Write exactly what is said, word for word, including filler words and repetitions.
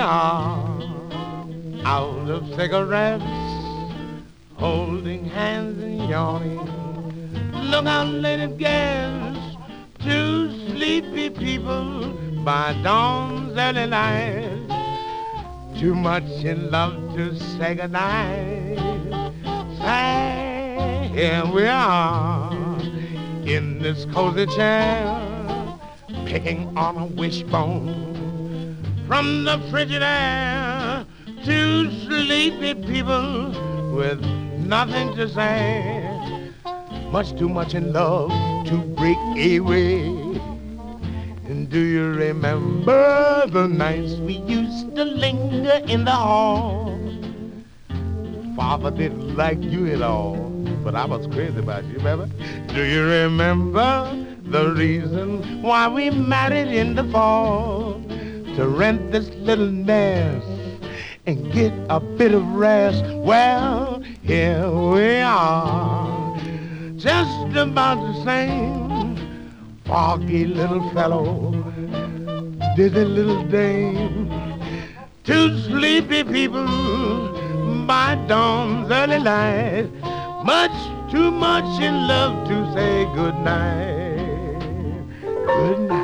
are, out of cigarettes, holding hands and yawning. Look how late it gets, two sleepy people by dawn's early light. Too much in love to say goodnight. Say, here we are in this cozy chair, picking on a wishbone from the frigid air. Two sleepy people with nothing to say. Much too much in love to break away. And do you remember the nights we used to linger in the hall? Father didn't like you at all, but I was crazy about you, remember? Do you remember the reason why we married in the fall? To rent this little nest and get a bit of rest. Well, here we are, just about the same. Foggy little fellow, dizzy little dame. Two sleepy people by dawn's early light. Much too much in love to say good night. Good night.